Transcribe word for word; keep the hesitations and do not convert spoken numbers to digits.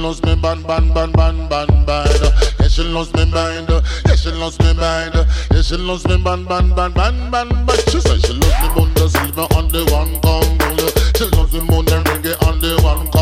loves me ban ban ban ban ban ban. Yeah, she loves me mind. Yeah, she loves me mind. Yeah, she loves me ban ban ban ban ban ban. She says she loves me bunda silver on the one Congo. She loves me bunda reggae on the one Congo.